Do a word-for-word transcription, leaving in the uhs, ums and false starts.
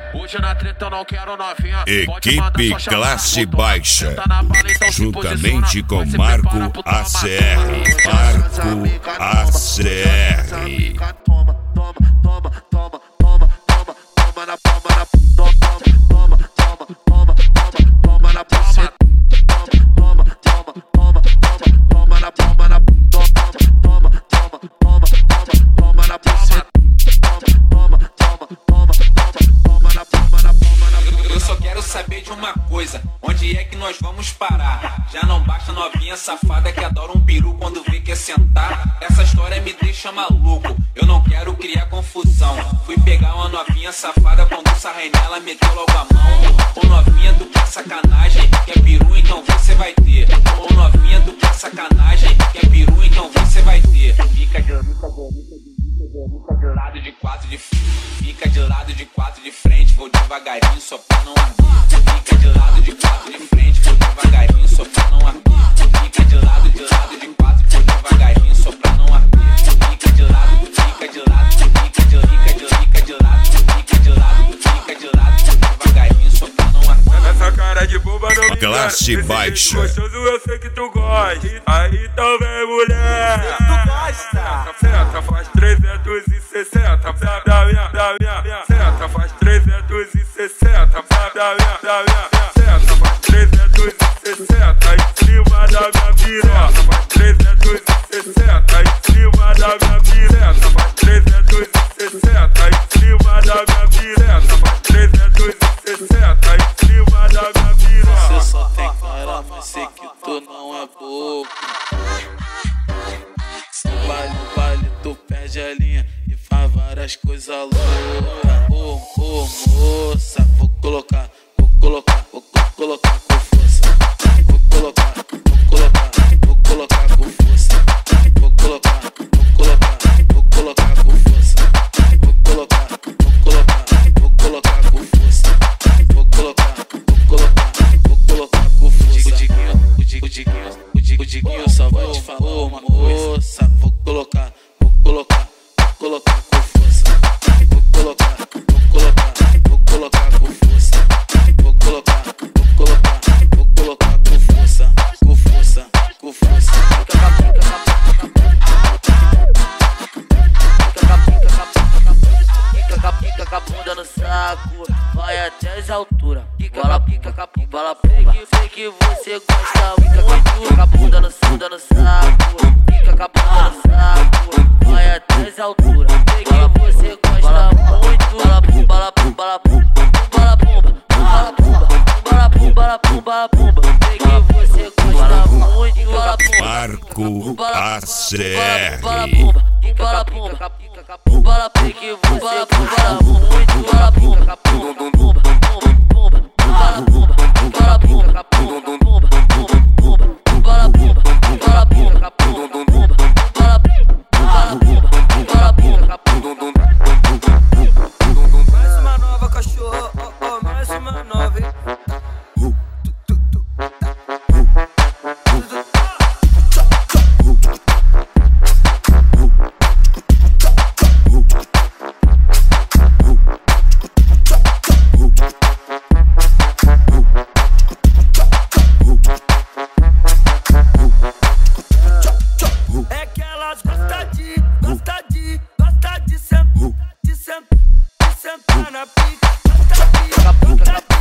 Hoje na treta eu não quero novinha. Equipe Classe Baixa, juntamente com Marco A C R. Marco A C R. Toma, toma, toma, toma, toma, toma, toma na palma, na toma, toma, toma, toma, toma, toma na palma, toma, toma, toma, toma, toma, toma na palma, na toma, toma, toma, toma, toma, toma na palma, toma, toma, toma, toma, toma na palma, na palma, na. Eu só quero saber de uma coisa, onde é que nós vamos parar? Já não basta novinha safada que adora um peru quando vê que é sentar. Essa história me deixa maluco, eu não quero criar confusão. Fui pegar uma novinha safada, quando sarrei nela, meteu logo a mão. Ô novinha do que é sacanagem, que é peru, então você vai ter. Ô novinha do que é sacanagem, que é peru, então você vai ter. Fica de, fica de, fica de lado de quatro de frente. Fica de lado de quatro de frente, vou devagarinho só pra não arder. Fica de lado de quatro de frente, vou devagarinho só pra não arder. Fica de lado, de lado de quatro, vou devagarinho só pra não arder. Fica de lado, fica de lado, fica de, fica de, fica de lado, fica de lado, fica de lado, devagarinho só pra não arder. Essa cara de boba não me Classe Baixa. Gostoso, eu sei que tu gosta. Aí então vem, mulher. Tu gosta. Senta, faz trezentos e sessenta. Da minha, da minha. Senta, faz trezentos e sessenta. Da minha, da minha. Senta, faz trezentos e sessenta. Em cima da minha piroca. Faz trezentos e sessenta. Em cima da minha piroca. Faz trezentos e sessenta. Em cima da minha piroca. Faz trezentos e sessenta. Em cima da minha piroca. Você só tem cara, mas sei que tu não é bobo. Vale, vale, tu perde a linha e faz várias coisas loucas. Ô, ô, moça, vou colocar, vou colocar, vou colocar com força. Vou colocar, vou colocar, vou colocar com força. Vou colocar, vou colocar, vou colocar com força. Vou colocar, vou colocar, vou colocar com força. Vou colocar, vou colocar, vou colocar com força. O Diguinho, o Diguinho, o Diguinho, o Diguinho só vai te falar uma coisa. Vou colocar, vou colocar, vou colocar com força. Vou colocar, vou colocar, vou colocar com força. Vou colocar, vou colocar, vou colocar com força, com força, com força. Fica com a bunda no saco, vai até as alturas. Bola pica, capim, bola pega. Sei que você gosta, fica com a bunda no saco, no saco. Fica com a bunda no saco, vai até as alturas. Sei que você gosta muito. Bola pum, bola pum, bola pum, bola pumba, bola pumba, bola pum, bola pum, bola pumba. Sei que você gosta muito. Bola pumba, Marco A C R. bola pumba, bola pumba, bola pique, bola pumba, muito bola pumba, pumba, pumba, pumba, bola pumba, bola pumba, pumba, pumba, pumba, bola pumba, bola pumba, pumba, pumba, bola pumba, bola pumba, pumba. Mais uma nova cachorro, oh, oh, mais uma nova, hein? Gosta de sentar na pica, gosta de